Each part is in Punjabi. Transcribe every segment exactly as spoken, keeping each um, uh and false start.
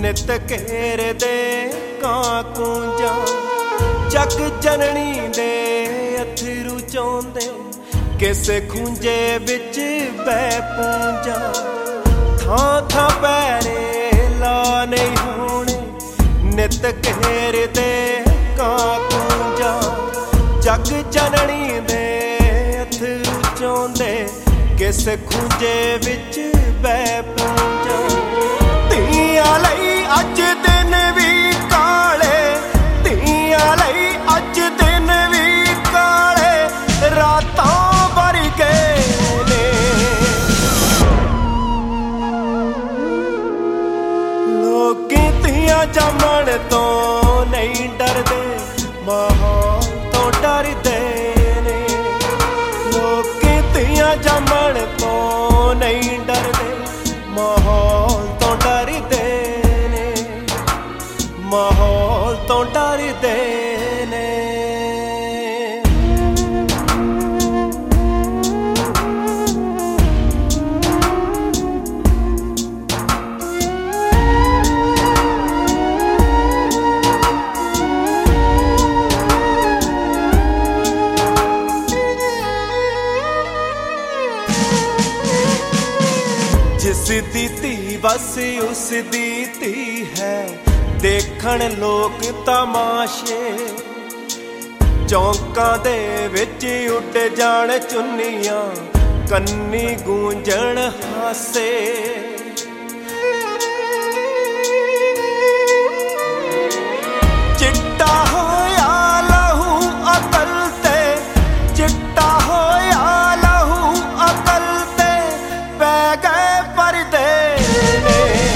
ਨਿਤ ਘੇਰਦੇ ਕਾਂ ਕੂੰਜਾਂ, ਜਗ ਜਨਨੀ ਦੇ ਅਥਰੂ ਚੋਂਦੇ, ਕਿਸੇ ਖੂੰਜੇ ਵਿੱਚ ਬੈ ਪੂੰਜਾਂ। ਥਾਂ ਥਾਂ ਪੈਰੇ ਲਾ ਨਹੀਂ ਹੋਣੇ, ਨਿਤ ਘੇਰਦੇ ਕਾਂ ਕੂੰਜਾਂ, ਜਗ ਜਨਨੀ ਦੇ ਅਥਰੂ ਚੋਂਦੇ, ਕਿਸੇ ਖੂੰਜੇ ਵਿੱਚ ਬੈ ਪੂੰਜਾਂ। ਧੀਆਂ ਲਈ ਅੱਜ ਦਿਨ ਵੀ ਕਾਲੇ, ਧੀਆਂ ਲਈ ਅੱਜ ਦਿਨ ਵੀ ਕਾਲੇ, ਰਾਤਾਂ ਭਰ ਗਏ ਨੇ। ਲੋਕੀ ਧੀਆਂ ਜੰਮਣ ਤੋਂ ਨਹੀਂ ਡਰਦੇ, ਮਾਹੌਲ ਤੋਂ ਡਰਦੇ ਨੇ। ਲੋਕੀ ਧੀਆਂ ਜੰਮਣ ਤੋਂ ਨਹੀਂ ਡਰਦੇ, ਮਾਹੌਲ ਤੋਂ ਡਰਦੇ ਨੇ, ਮਾਹੌਲ ਤੋਂ ਡਰਦੇ ਨੇ। ਜਿਸ ਦੀ ਧੀ ਬਸ ਉਸ ਦੀ ਧੀ ਹੈ, ਦੇਖਣ ਲੋਕ ਤਮਾਸ਼ੇ। ਚੌਂਕਾਂ ਦੇ ਵਿੱਚ ਉੱਡ ਜਾਣ ਚੁੰਨੀਆਂ, ਕੰਨੀ ਗੂੰਜਣ ਹਾਸੇ। ਚਿੱਟਾ ਹੋਇਆ ਲਹੂ ਅਕਲ ਤੇ, ਚਿੱਟਾ ਹੋਇਆ ਲਹੂ ਅਕਲ ਤੇ, ਪੈ ਗਏ ਪਰਦੇ ਨੇ।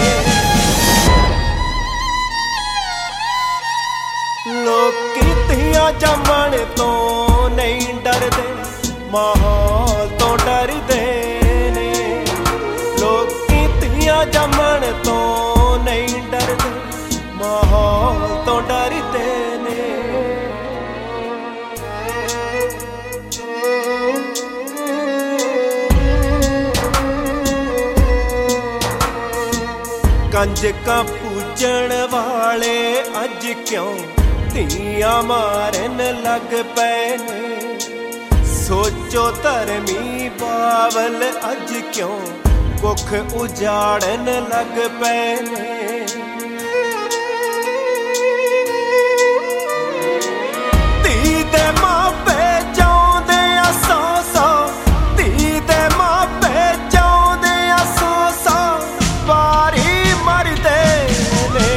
ਲੋਕੀ ਧੀਆਂ ਜੰਮਣ ਤੋਂ ਨਹੀਂ ਡਰਦੇ, ਮਾਹੌਲ ਤੋਂ ਡਰਦੇ ਨੇ। ਲੋਕੀ ਧੀਆਂ ਜੰਮਣ ਤੋਂ ਨਹੀਂ ਡਰਦੇ, ਮਾਹੌਲ ਤੋਂ ਡਰਦੇ ਨੇ। ਕੰਜਕਾਂ ਪੂਜਣ ਵਾਲੇ ਅੱਜ ਕਿਉਂ ਧੀਆਂ ਮਾਰਨ ਲੱਗ ਪਏ ਨੇ। ਸੋਚੋ ਧਰਮੀ ਬਾਵਲ ਅੱਜ ਕਿਉਂ ਕੁੱਖ ਉਜਾੜਨ ਲੱਗ ਪਏ ਨੇ। ਧੀ ਦੇ ਮਾਪੇ ਚਾਹੁੰਦੇ ਆ ਸੌ ਸੌ, ਧੀ ਦੇ ਮਾਪੇ ਚਾਹੁੰਦੇ ਆ ਸੌ ਸੌ, ਵਾਰੀ ਮਰਦੇ ਨੇ।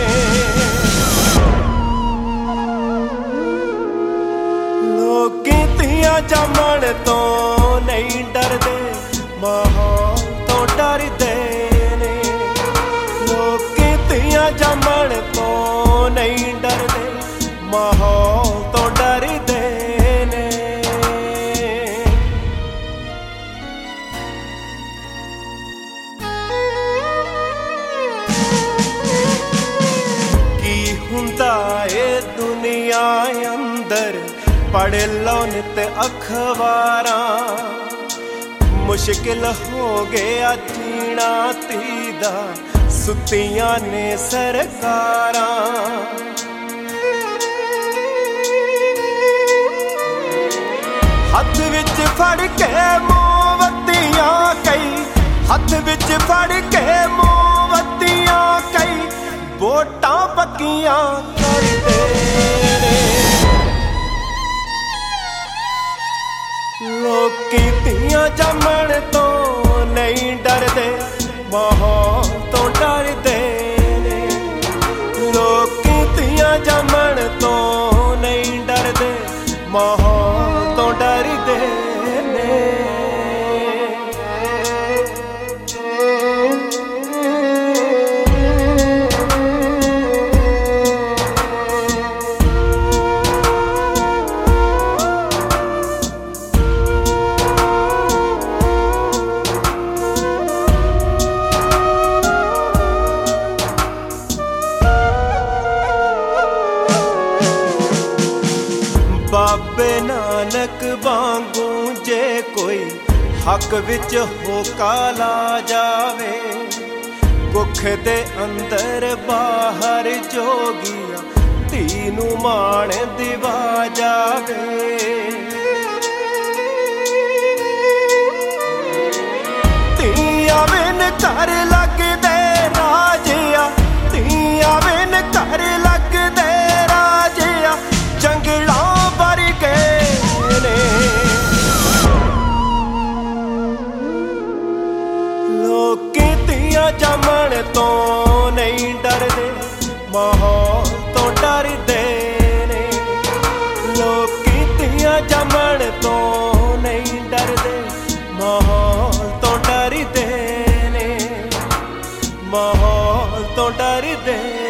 ਲੋਕੀ ਧੀਆਂ ਜੰਮਣ ਤੋਂ ਨਹੀਂ ਡਰਦੇ, ਮਾਹੌਲ ਤੋਂ ਡਰਦੇ ਨੇ। ਲੋਕੀ ਧੀਆਂ ਜੰਮਣ ਤੋਂ ਨਹੀਂ ਡਰਦੇ, ਮਾਹੌਲ ਤੋਂ ਡਰਦੇ ਨੇ। ਕੀ ਹੁੰਦਾ ਏ ਦੁਨੀਆ ਅੰਦਰ, ਪੜ੍ਹ ਲਓ ਨਿਤ ਅਖਬਾਰਾਂ। ਮੁਸ਼ਕਿਲ ਹੋ ਗਿਆ ਜੀਣਾ ਧੀ ਦਾ, ਸੁੱਤੀਆਂ ਨੇ ਸਰਕਾਰਾਂ। ਹੱਥ ਵਿੱਚ ਫੜ ਕੇ ਮੋਮਬੱਤੀਆਂ ਕਈ, ਹੱਥ ਵਿੱਚ ਫੜ ਕੇ ਮੋਮਬੱਤੀਆਂ ਕਈ, ਵੋਟਾਂ ਪੱਕੀਆਂ ਕਰਦੇ ਨੇ। ਲੋਕੀ ਧੀਆਂ ਜੰਮਣ ਤੋਂ ਨਹੀਂ ਡਰਦੇ, ਮਾਹੌਲ ਤੋਂ ਡਰਦੇ ਨੇ। ਲੋਕੀ ਧੀਆਂ ਜੰਮਣ ਤੋਂ ਨਹੀਂ ਡਰਦੇ, ਮਾਹੌਲ ਤੋਂ ਡਰਦੇ ਨੇ। ਬਾਬੇ ਨਾਨਕ ਵਾਂਗੂ ਜੇ ਕੋਈ ਹੱਕ ਵਿੱਚ ਹੋਕਾ ਲਾ ਜਾਵੇ, ਕੁੱਖ ਦੇ ਅੰਦਰ ਬਾਹਰ ਜੋਗੀਆ ਧੀ ਨੂੰ ਮਾਣ ਦਿਵਾ ਜਾਵੇ। ਧੀਆਂ ਬਿਨ ਘਰ ਲੱਗਦੇ ਰਾਜਿਆ, ਧੀਆਂ ਬਿਨ ਘਰ ਲੱਗਦੇ ਰਾਜਿਆ ਜੰਗਲਾਂ ਵਰਗੇ ਨੇ। ਲੋਕੀ ਧੀਆਂ ਜੰਮਣ ਤੋਂ ਨਹੀਂ ਡਰਦੇ, ਮਾਹੌਲ ਤੋਂ ਡਰਦੇ ਨੇ। ਲੋਕੀ ਧੀਆਂ ਜੰਮਣ ਤੋਂ ਨਹੀਂ ਡਰਦੇ, ਮਾਹੌਲ ਤੋਂ ਡਰਦੇ ਨੇ, ਮਾਹੌਲ ਤੋਂ ਡਰਦੇ।